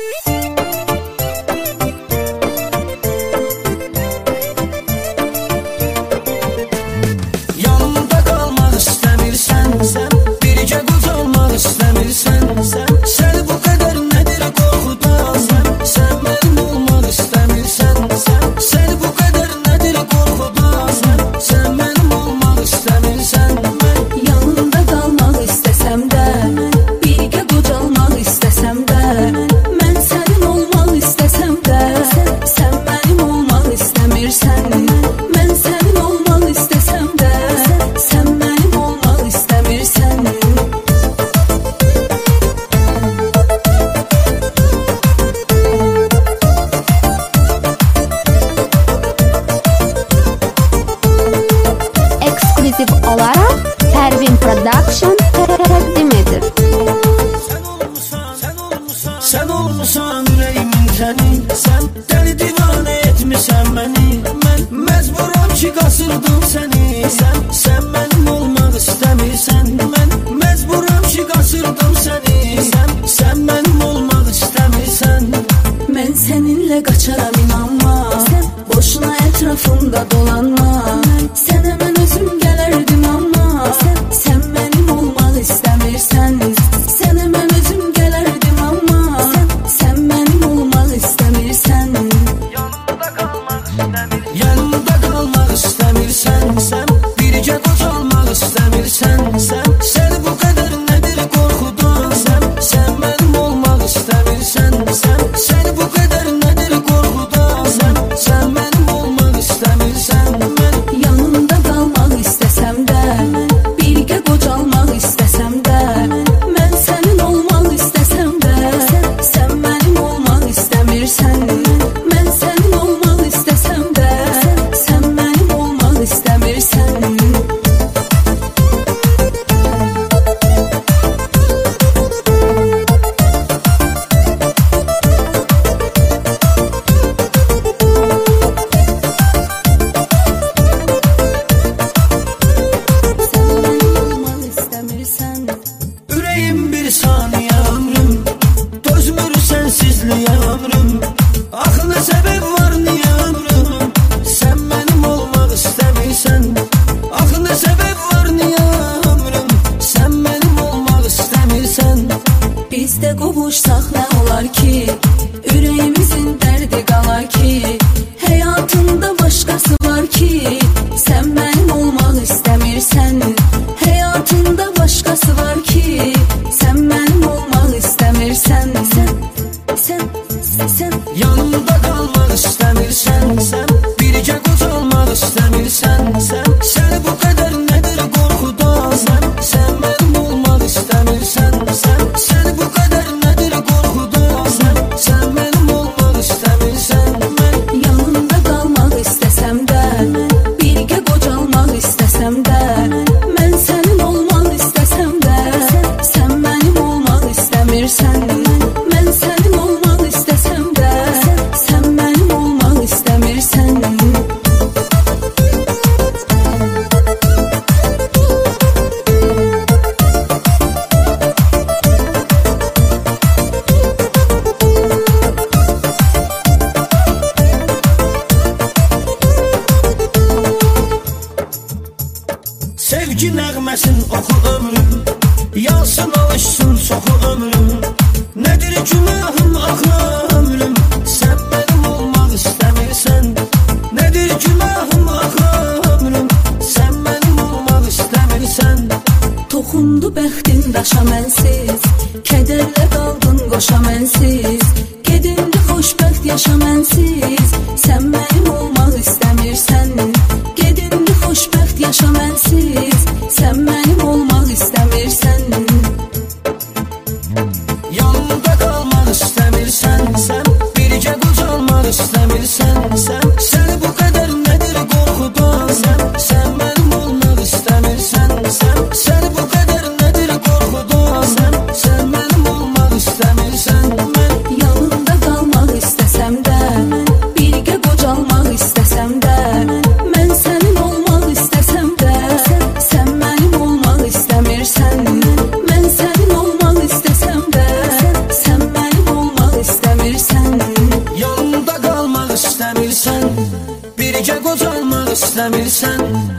Yanımda qalmaq istəmirsən sən, birgə qocalmaq istəmirsən sən, səni bu qədər nədir qorxudan sən, sən mənim olmaq istəmirsən sən, səni bu qədər nədir qorxudan sən, sən mənim olmaq istəmirsən mən. Yanımda qalmaq istəsəm də, birgə qocalmaq istəsəm də, mən sənin olmaq istəsəm də, sən mənim olmaq istəmirsən. Mən sənin olmaq istəsəm də, sən mənim olmaq istəmirsən. Ekskluziv olaraq Pervin Production təqdim edir. Sən olmusan ürəyimin təni, sən dəli divanə etmisən məni, mən məcburam ki qasırdım səni, sən mənim olmaq istəmirsən, mən məcburam ki qasırdım səni, sən mənim olmaq istəmirsən. Mən səninlə qaçaram inanma, boşuna ətrafımda dolanma, sənə mən özüm gələrdim amma, sən mənim olmaq istəmirsən. Sənə mən özüm gələrdim amma, sən mənim olmaq istəmirsən. Yanımda qalmaq istəmirsən sən, birgə qocalmaq istəmirsən sən, səni bu qədər nədir qorxudan sən, sən mənim olmaq istəmirsən sən, səni bu qədər nədir qorxudan sən, sən mənim olmaq istəmirsən mən. Yanımda qalmaq istəsəm də, birgə qocalmaq istəsəm də, mən sənin olmaq istəsəm də, sən mənim olmaq istəmirsən. Mən sənin olmaq istəsəm də, sən mənim olmaq istəmirsən. Ürəyim bir saniyə ömrüm, dözmür sənsizliyə ömrüm, axı nə səbəb var niyə ömrüm, sən mənim olmaq istəmirsən, axı nə səbəb var niyə ömrüm, sən mənim olmaq istəmirsən. Biz də qovuşsaq nə olar ki, ürəyimizin dərdi qalar ki, həyatında başqası var ki, sən mənim olmaq istəmirsən. Həyatında başqası var ki, sən mənim olmaq istəmirsən. Sən Yanımda qalmaq istəmirsən sən, birgə qocalmaq istəmirsən sən, səni bu qədər nədir qorxudan sən, sən mənim olmaq istəmirsən sən, səni bu qədər nədir qorxudan sən, sən mənim olmaq istəmirsən mən. yanında qalmaq istəsəm də, birgə qocalmaq istəsəm də, mən sənin olmaq istəsəm də, sən mənim olmaq istəmirsən. Mən sənin olmaq istəsəm də, sən mənim olmaq istəmirsən. Sevgi nəğməsin oxu ömrüm, yansın alışsın çoxu ömrüm, nədir günahım axı ömrüm, sən mənim olmaq istəmirsən, nədir günahım axı ömrüm, sən mənim olmaq istəmirsən. Toxundu bəxtin daşa mənsiz, kədərlə qaldın qoşa mənsiz, gedindi xoşbəxt yaşa mənsiz, sən mənim olmaq istəmirsən. Gedindi xoşbəxt yaşa mənsiz, sən mənim olmaq istəmirsən. Yanımda qalmaq istəmirsən sən, birgə qocalmaq istəmirsən sən, səni bu qədər nədir qorxudan sən, sən mənim olmaq istəmirsən sən, səni bu qədər nədir qorxudan sən, sən mənim olmaq istəmirsən mən. Yanında qalmaq istəsəm də, birgə qocalmaq istəsəm də, mən sənin olmaq istəsəm də, sən mənim olmaq istəmirsən. Mən sənin olmaq istəsəm də, sən mənim olmaq istəmirsən. istəmirsən